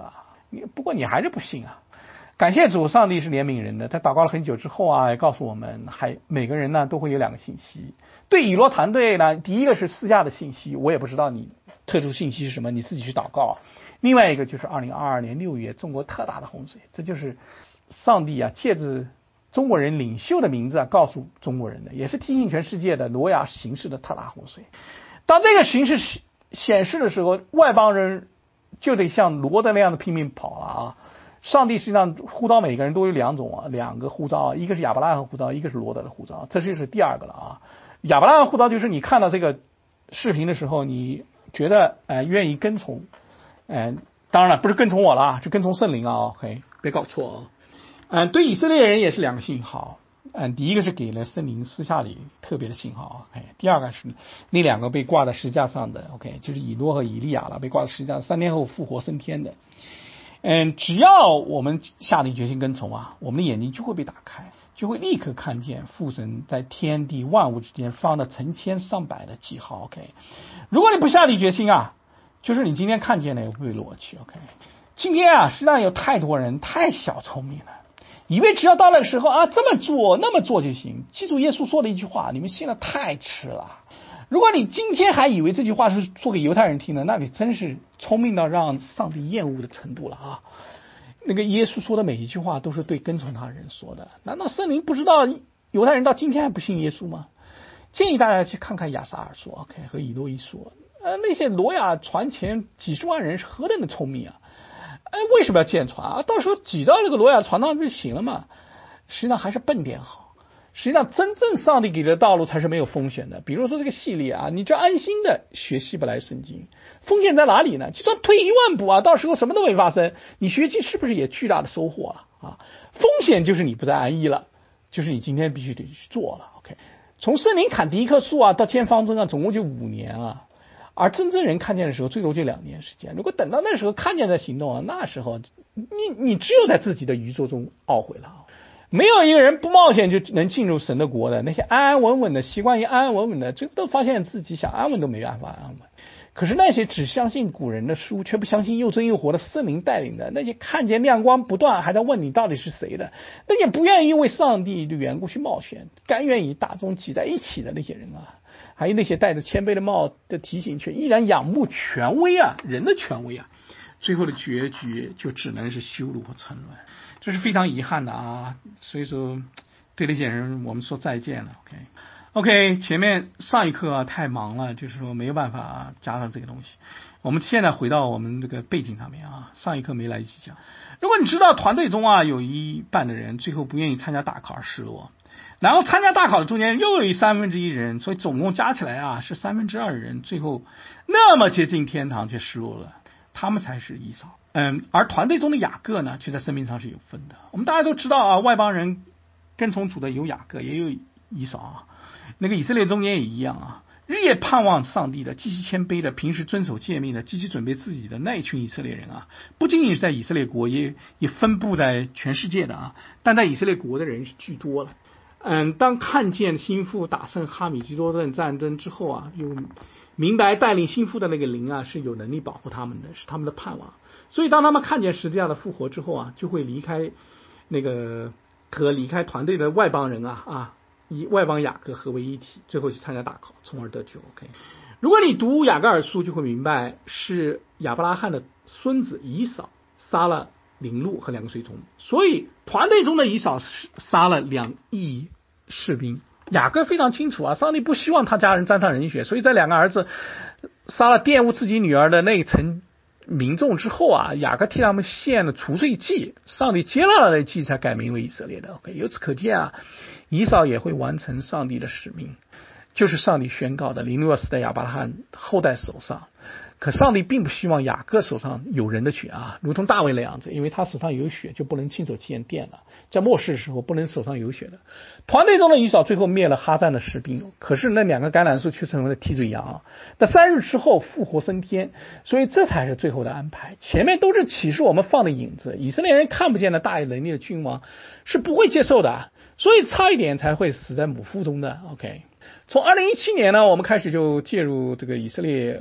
你不过你还是不信啊。感谢主，上帝是怜悯人的。他祷告了很久之后啊，也告诉我们，还每个人呢都会有两个信息。对以罗团队呢，第一个是私下的信息，我也不知道你特殊信息是什么，你自己去祷告。另外一个就是二零二二年六月中国特大的洪水，这就是上帝啊借着中国人领袖的名字啊告诉中国人的，也是提醒全世界的挪亚形势的特大洪水。当这个形势显示的时候，外邦人就得像罗德那样的拼命跑了啊。上帝实际上呼召每个人都有两种啊，两个呼召，一个是亚伯拉罕呼召，一个是罗德的呼召，这就是第二个了啊。亚伯拉罕呼召就是你看到这个视频的时候，你觉得呃愿意跟从，嗯、呃，当然了，不是跟从我了，是跟从圣灵啊。OK， 别搞错啊。嗯、呃，对以色列人也是两个信号。嗯、呃，第一个是给了圣灵私下里特别的信号。OK， 第二个是那两个被挂在石架上的 ，OK， 就是以诺和以利亚了，被挂在石架上，三天后复活升天的。嗯，只要我们下定决心跟从啊，我们的眼睛就会被打开，就会立刻看见父神在天地万物之间放了成千上百的记号。OK， 如果你不下定决心啊，就是你今天看见的也会被裸去。OK， 今天啊，实际上有太多人太小聪明了，以为只要到那个时候啊，这么做那么做就行。记住耶稣说的一句话，你们信了太迟了。如果你今天还以为这句话是说给犹太人听的，那你真是聪明到让上帝厌恶的程度了啊！那个耶稣说的每一句话都是对跟从他的人说的，难道圣灵不知道犹太人到今天还不信耶稣吗？建议大家去看看亚撒尔说 ，OK 和以诺一说，呃，那些挪亚传前几十万人是何等的聪明啊！哎，为什么要建船啊？到时候挤到这个挪亚船上就行了嘛？实际上还是笨点好。实际上，真正上帝给的道路才是没有风险的。比如说这个系列啊，你就安心的学希伯来圣经，风险在哪里呢？就算退一万步啊，到时候什么都没发生，你学习是不是也巨大的收获啊？啊，风险就是你不再安逸了，就是你今天必须得去做了。OK， 从圣灵砍第一棵树啊，到建方舟啊，总共就五年啊，而真正人看见的时候，最多就两年时间。如果等到那时候看见再行动啊，那时候你你只有在自己的宇宙中懊悔了。没有一个人不冒险就能进入神的国的，那些安安稳稳的，习惯于安安稳稳的，最后都发现自己想安稳都没办法安稳。可是那些只相信古人的书，却不相信又真又活的圣灵带领的，那些看见亮光不断还在问你到底是谁的，那些不愿意为上帝的缘故去冒险，甘愿与大众挤在一起的那些人啊，还有那些戴着谦卑的帽的提醒，却依然仰慕权威啊，人的权威啊，最后的结局就只能是羞辱和沉沦。这是非常遗憾的啊，所以说对那些人我们说再见了。 OK OK， 前面上一课啊太忙了，就是说没有办法加上这个东西。我们现在回到我们这个背景上面啊，上一课没来得及讲。如果你知道团队中啊有一半的人最后不愿意参加大考而失落，然后参加大考的中间又有三分之一人，所以总共加起来啊是三分之二人最后那么接近天堂却失落了，他们才是以扫。嗯，而团队中的雅各呢，却在生命上是有分的。我们大家都知道啊，外邦人跟从主的有雅各，也有以扫啊。那个以色列中间也一样啊，日夜盼望上帝的，积极谦卑的，平时遵守诫命的，积极准备自己的那一群以色列人啊，不仅仅是在以色列国，也也分布在全世界的啊。但在以色列国的人是居多了。嗯，当看见心腹打胜哈米基多顿战争之后啊，有明白带领心腹的那个灵啊是有能力保护他们的，是他们的盼望。所以当他们看见十字架的复活之后啊，就会离开那个和离开团队的外邦人啊啊，以外邦雅各合为一体，最后去参加大考，从而得救。 OK， 如果你读雅各尔书就会明白，是亚伯拉罕的孙子以扫杀了领路和两个随从，所以团队中的以扫杀了两亿士兵。雅各非常清楚啊，上帝不希望他家人沾上人血，所以在两个儿子杀了玷污自己女儿的那一层民众之后啊，雅各替他们献了除罪祭，上帝接纳了那祭才改名为以色列的。 OK， 由此可见啊，以扫也会完成上帝的使命，就是上帝宣告的，领路要死在亚伯拉罕后代手上。可上帝并不希望雅各手上有人的血啊，如同大卫那样子，因为他手上有血就不能亲手献殿了，在末世的时候不能手上有血的。团队中的以扫最后灭了哈赞的士兵，可是那两个橄榄树却成为了替罪羊，在三日之后复活升天，所以这才是最后的安排。前面都是启示我们放的影子，以色列人看不见的大有能力的君王是不会接受的，所以差一点才会死在母腹中的。 OK， 从二零一七年呢，我们开始就介入这个以色列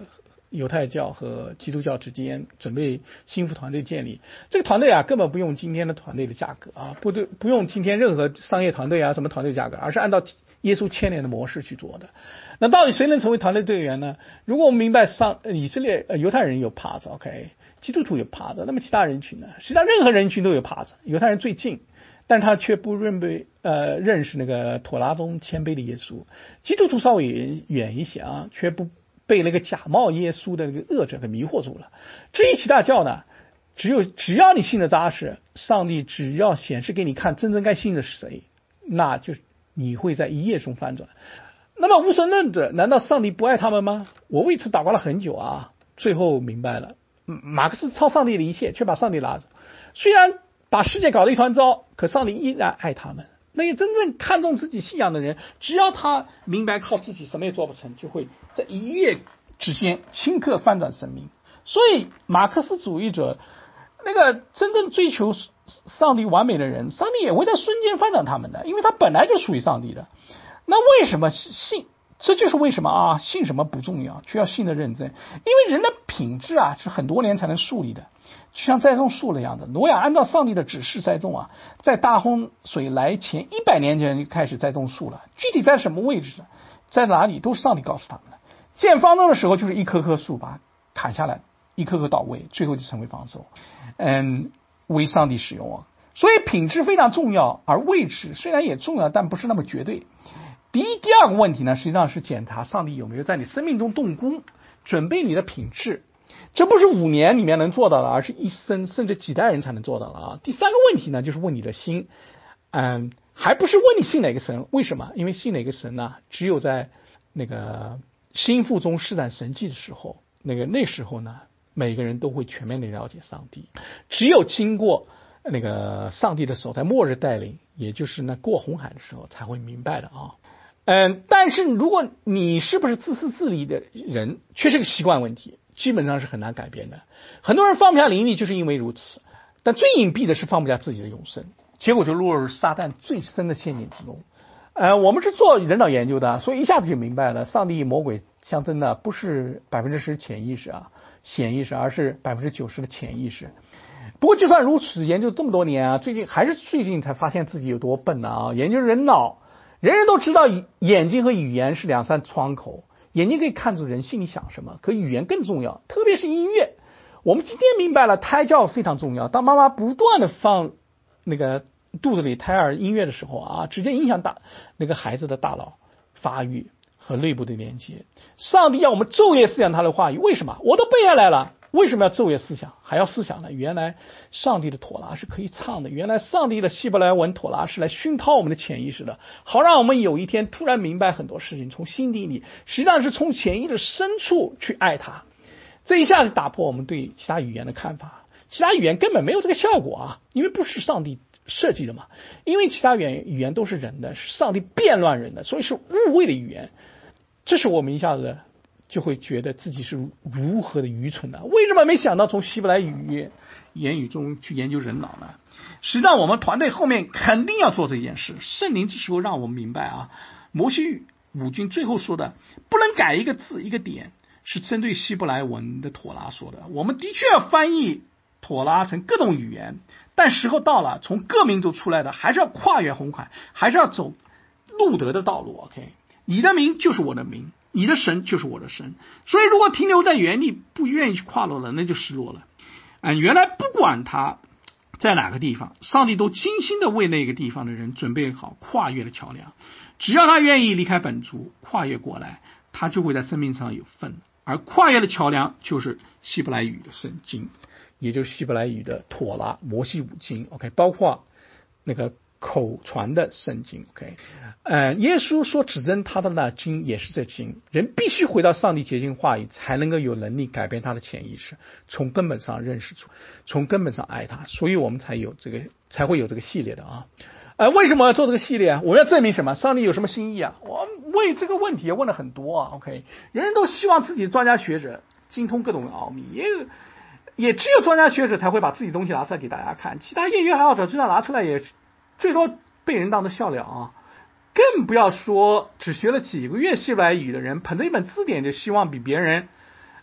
犹太教和基督教之间准备心腹团队建立。这个团队啊，根本不用今天的团队的价格啊，不对，不用今天任何商业团队啊什么团队价格，而是按照耶稣千年的模式去做的。那到底谁能成为团队队员呢？如果我们明白上以色列、呃、犹太人有帕子 ，OK， 基督徒有帕子，那么其他人群呢？实际上任何人群都有帕子，犹太人最近。但他却不认为呃认识那个妥拉中谦卑的耶稣，基督徒稍微远远一些啊，却不被那个假冒耶稣的那个恶者给迷惑住了。至于其他教呢，只有只要你信的扎实，上帝只要显示给你看真正该信的是谁，那就你会在一夜中翻转。那么无神论者，难道上帝不爱他们吗？我为此祷告了很久啊，最后明白了，马克思抄上帝的一切，却把上帝拿走。虽然把世界搞得一团糟，可上帝依然爱他们。那些真正看重自己信仰的人，只要他明白靠自己什么也做不成，就会在一夜之间顷刻翻转生命。所以马克思主义者那个真正追求上帝完美的人，上帝也会在瞬间翻转他们的，因为他本来就属于上帝的。那为什么信？这就是为什么啊，信什么不重要，却要信的认真。因为人的品质啊，是很多年才能树立的，就像栽种树那样的。挪亚按照上帝的指示栽种啊，在大洪水来前一百年前就开始栽种树了。具体在什么位置，在哪里，都是上帝告诉他们的。建方舟的时候，就是一棵棵树把砍下来，一棵棵到位，最后就成为方舟，嗯，为上帝使用啊。所以品质非常重要，而位置虽然也重要，但不是那么绝对。第一、第二个问题呢，实际上是检查上帝有没有在你生命中动工，准备你的品质。这不是五年里面能做到的，而是一生甚至几代人才能做到的啊。第三个问题呢，就是问你的心，嗯，还不是问你信哪个神？为什么？因为信哪个神呢？只有在那个心腹中施展神迹的时候，那个那时候呢，每个人都会全面的了解上帝。只有经过那个上帝的手在末日带领，也就是那过红海的时候，才会明白的啊。嗯，但是如果你是不是自私自利的人，却是个习惯问题，基本上是很难改变的。很多人放不下灵力，就是因为如此。但最隐蔽的是放不下自己的永生，结果就落入撒旦最深的陷阱之中。呃，我们是做人脑研究的，所以一下子就明白了，上帝魔鬼相争的不是百分之十潜意识啊、显意识，而是百分之九十的潜意识。不过就算如此，研究这么多年啊，最近还是最近才发现自己有多笨啊！研究人脑。人人都知道眼睛和语言是两扇窗口，眼睛可以看出人心里想什么，可语言更重要，特别是音乐。我们今天明白了胎教非常重要，当妈妈不断的放那个肚子里胎儿音乐的时候啊，直接影响大那个孩子的大脑发育和内部的连接。上帝要我们昼夜思想他的话语，为什么？我都背下来了，为什么要昼夜思想？还要思想呢？原来上帝的妥拉是可以唱的，原来上帝的希伯来文妥拉是来熏陶我们的潜意识的，好让我们有一天突然明白很多事情，从心底里实际上是从潜意识深处去爱他。这一下子打破我们对其他语言的看法，其他语言根本没有这个效果啊，因为不是上帝设计的嘛，因为其他语言语言都是人的，是上帝变乱人的，所以是误会的语言。这是我们一下子就会觉得自己是如何的愚蠢的，为什么没想到从希伯来语言语中去研究人脑呢？实际上我们团队后面肯定要做这件事，圣灵这时候让我们明白啊，摩西五经最后说的不能改一个字一个点，是针对希伯来文的妥拉说的。我们的确要翻译妥拉成各种语言，但时候到了，从各民族出来的还是要跨越红海，还是要走路德的道路。 OK， 你的名就是我的名，你的神就是我的神。所以如果停留在原地不愿意去跨落了，那就失落了。嗯，原来不管他在哪个地方，上帝都精心的为那个地方的人准备好跨越的桥梁，只要他愿意离开本族跨越过来，他就会在生命上有份。而跨越的桥梁就是希伯来语的圣经，也就是希伯来语的妥拉摩西五经。 OK， 包括那个口传的圣经。 OK， 呃，耶稣说指证他的那经也是这经，人必须回到上帝洁净话语，才能够有能力改变他的潜意识，从根本上认识出，从根本上爱他。所以我们才有这个才会有这个系列的啊。呃，为什么要做这个系列啊？我们要证明什么？上帝有什么心意啊？我为这个问题也问了很多啊。OK， 人人都希望自己专家学者精通各种奥秘，也也只有专家学者才会把自己东西拿出来给大家看，其他业余爱好者就算拿出来也最多被人当作笑料啊。更不要说只学了几个月希伯来语的人，捧着一本字典就希望比别人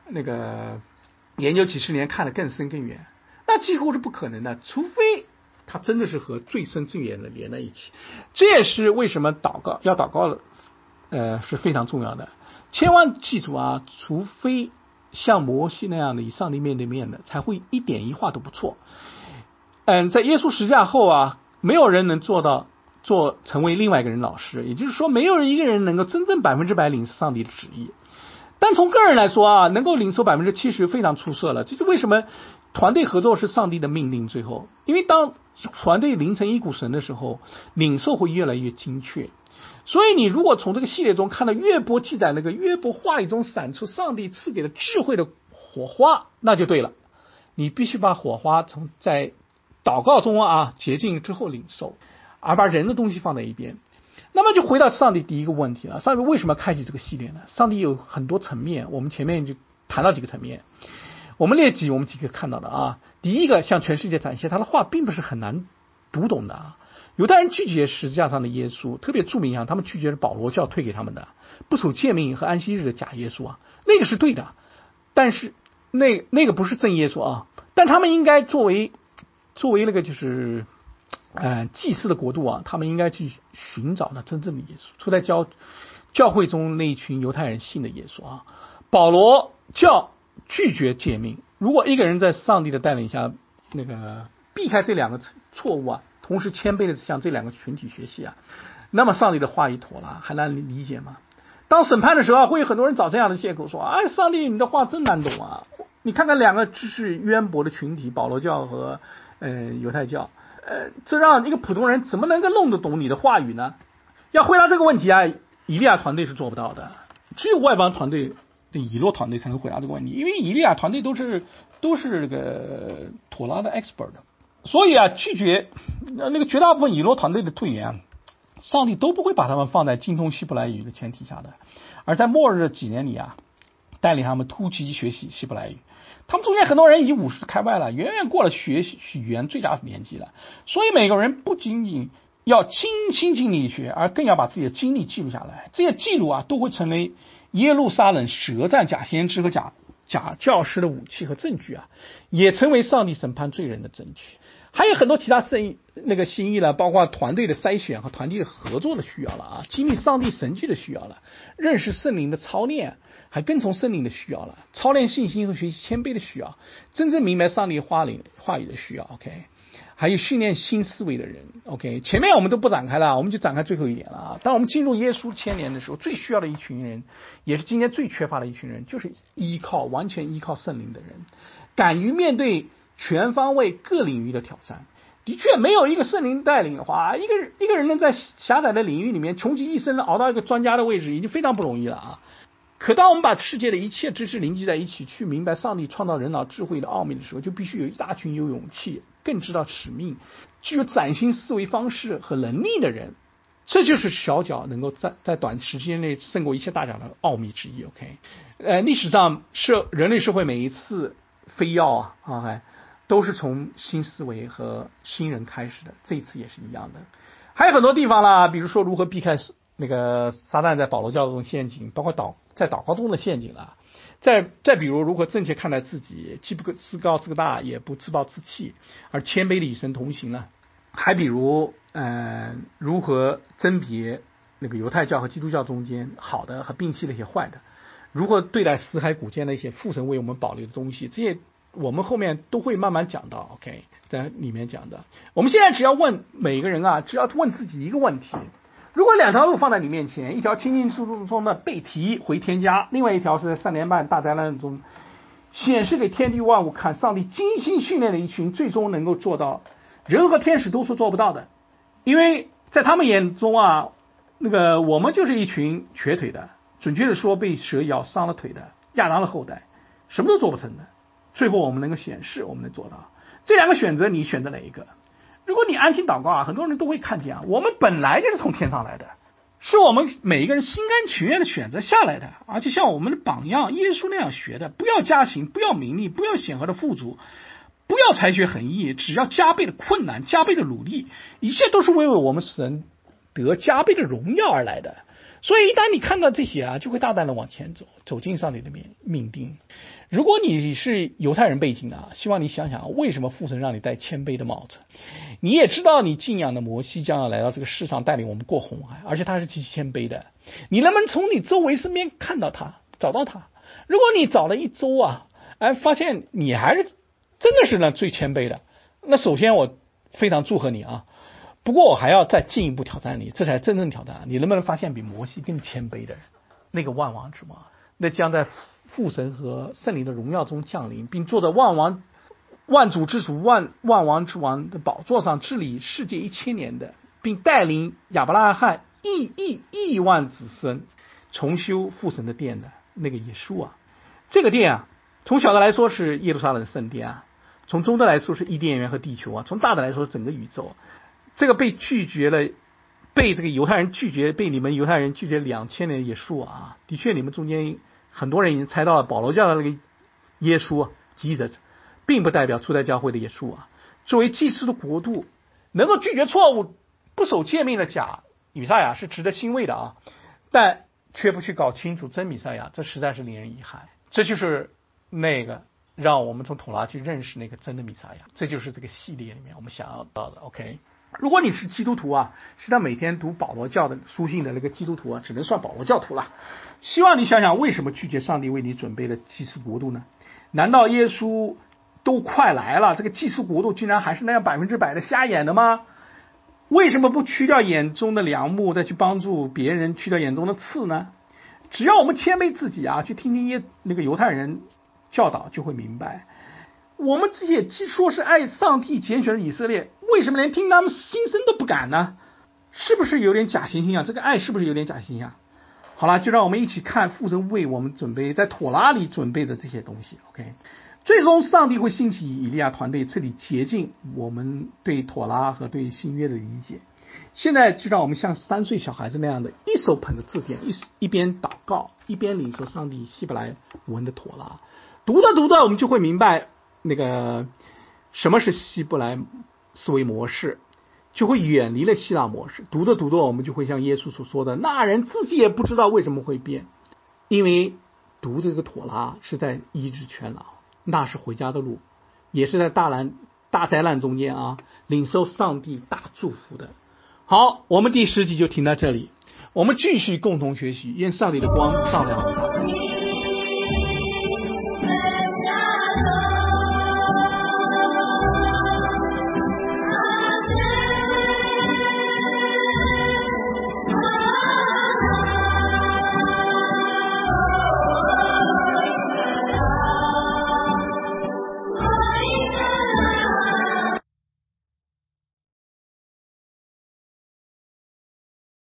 那个研究几十年看得更深更远，那几乎是不可能的，除非他真的是和最深最远的连在一起。这也是为什么祷告要祷告呃是非常重要的。千万记住啊，除非像摩西那样的与上帝面对面的，才会一点一画都不错。嗯，在耶稣十架后啊，没有人能做到做成为另外一个人老师，也就是说，没有人一个人能够真正百分之百领受上帝的旨意。但从个人来说啊，能够领受百分之七十非常出色了。这是为什么团队合作是上帝的命令。最后，因为当团队凝成一股绳的时候，领受会越来越精确。所以你如果从这个系列中看到约伯记载那个约伯话语中闪出上帝赐给的智慧的火花，那就对了。你必须把火花从在祷告中啊洁净之后领受，而把人的东西放在一边。那么就回到上帝第一个问题了，上帝为什么开启这个系列呢？上帝有很多层面，我们前面就谈到几个层面，我们列举我们几个看到的啊。第一个，向全世界展现他的话并不是很难读懂的啊。犹太人拒绝十字架上的耶稣，特别著名啊，他们拒绝了保罗教推给他们的不守诫命和安息日的假耶稣啊，那个是对的，但是那那个不是真耶稣啊，但他们应该作为作为那个就是呃祭司的国度啊，他们应该去寻找那真正的耶稣，出在教教会中那一群犹太人信的耶稣啊。保罗教拒绝诫命，如果一个人在上帝的带领下那个避开这两个错误啊，同时谦卑的向这两个群体学习啊，那么上帝的话语妥了，还难理解吗？当审判的时候啊，会有很多人找这样的借口说，哎，上帝你的话真难懂啊。你看看两个知识渊博的群体，保罗教和呃犹太教，呃，这让一个普通人怎么能够弄得懂你的话语呢？要回答这个问题啊，以利亚团队是做不到的，只有外邦团队的以诺团队才能回答这个问题，因为以利亚团队都是都是这个妥拉的 expert， 所以啊，拒绝那个绝大部分以诺团队的队员啊，上帝都不会把他们放在精通希伯来语的前提下的，而在末日的几年里啊，带领他们突击学习希伯来语。他们中间很多人已经五十开外了，远远过了学语言最佳年纪了。所以每个人不仅仅要亲亲经历学，而更要把自己的经历记录下来。这些记录啊，都会成为耶路撒冷舌战假先知和假假教师的武器和证据啊，也成为上帝审判罪人的证据。还有很多其他生那个心意了，包括团队的筛选和团队的合作的需要了啊，经历上帝神迹的需要了，认识圣灵的操练，还跟从圣灵的需要了，操练信心和学习谦卑的需要，真正明白上帝话语话语的需要 ，OK， 还有训练新思维的人 ，OK， 前面我们都不展开了，我们就展开最后一点了啊。当我们进入耶稣千年的时候，最需要的一群人，也是今天最缺乏的一群人，就是依靠完全依靠圣灵的人，敢于面对全方位各领域的挑战。的确，没有一个圣灵带领的话，一个人一个人能在狭窄的领域里面穷其一生熬到一个专家的位置，已经非常不容易了啊。可当我们把世界的一切知识凝聚在一起，去明白上帝创造人脑智慧的奥秘的时候，就必须有一大群有勇气、更知道使命、具有崭新思维方式和能力的人。这就是小角能够在在短时间内胜过一切大奖的奥秘之一。OK， 呃，历史上社人类社会每一次飞跃啊啊，都是从新思维和新人开始的，这一次也是一样的。还有很多地方啦，比如说如何避开那个撒旦在保罗教中陷阱，包括祷在祷告中的陷阱啦。再再比如如何正确看待自己，既不自高自大，也不自暴自弃，而谦卑的与神同行了。还比如，呃，如何甄别那个犹太教和基督教中间好的和摒弃那些坏的，如何对待死海古剑的一些父神为我们保留的东西，这些我们后面都会慢慢讲到 ，OK， 在里面讲的。我们现在只要问每个人啊，只要问自己一个问题：如果两条路放在你面前，一条清清楚楚中的被提回天家，另外一条是在三年半大灾难中显示给天地万物看，上帝精心训练的一群，最终能够做到人和天使都是做不到的，因为在他们眼中啊，那个我们就是一群瘸腿的，准确的说被蛇咬伤了腿的亚当的后代，什么都做不成的。最后我们能够显示我们能做到这两个选择，你选择哪一个？如果你安心祷告啊，很多人都会看见啊，我们本来就是从天上来的，是我们每一个人心甘情愿的选择下来的，而且像我们的榜样耶稣那样学的，不要加行，不要名利，不要显赫的富足，不要采取横意，只要加倍的困难，加倍的努力，一切都是为我们神得加倍的荣耀而来的。 所以一旦你看到这些啊，就会大胆的往前走，走进上帝的命命定。如果你是犹太人背景的啊，希望你想想为什么父神让你戴谦卑的帽子。你也知道你敬仰的摩西将要来到这个世上带领我们过红海，而且他是极其谦卑的。你能不能从你周围身边看到他，找到他？如果你找了一周啊，哎，发现你还是真的是那最谦卑的，那首先我非常祝贺你啊。不过我还要再进一步挑战你，这才真正挑战。你能不能发现比摩西更谦卑的人，那个万王之王，那将在父神和圣灵的荣耀中降临，并坐在万王万主之主万万王之王的宝座上治理世界一千年的，并带领亚伯拉罕亿亿亿万子孙重修父神的殿的那个耶稣啊。这个殿啊，从小的来说是耶路撒冷圣殿啊，从中的来说是伊甸园和地球啊，从大的来说是整个宇宙。这个被拒绝了，被这个犹太人拒绝，被你们犹太人拒绝两千年的耶稣啊，的确你们中间很多人已经猜到了，保罗教的那个耶稣 Jesus 并不代表初代教会的耶稣啊。作为祭司的国度，能够拒绝错误、不守诫命的假弥赛亚是值得欣慰的啊，但却不去搞清楚真弥赛亚，这实在是令人遗憾。这就是那个让我们从妥拉去认识那个真的弥赛亚，这就是这个系列里面我们想要到的。 OK， 如果你是基督徒啊，是他每天读保罗教的书信的那个基督徒啊，只能算保罗教徒了。希望你想想，为什么拒绝上帝为你准备的祭司国度呢？难道耶稣都快来了，这个祭司国度竟然还是那样百分之百的瞎眼的吗？为什么不去掉眼中的梁木，再去帮助别人去掉眼中的刺呢？只要我们谦卑自己啊，去听听耶那个犹太人教导，就会明白，我们这些既说是爱上帝拣选的以色列，为什么连听他们心声都不敢呢？是不是有点假惺惺啊？这个爱是不是有点假惺惺啊？好了，就让我们一起看父神为我们准备在妥拉里准备的这些东西。 OK， 最终上帝会兴起以利亚团队，彻底洁净我们对妥拉和对新约的理解。现在就让我们像三岁小孩子那样的，一手捧着字典，一一边祷告，一边领受上帝希伯来文的妥拉。读着读着，我们就会明白那个什么是希伯来思维模式，就会远离了希腊模式。读着读着，我们就会像耶稣所说的，那人自己也不知道为什么会变，因为读这个妥拉是在医治全老，那是回家的路，也是在大难大灾难中间啊，领受上帝大祝福的。好，我们第十集就停到这里，我们继续共同学习，愿上帝的光照亮我们大家。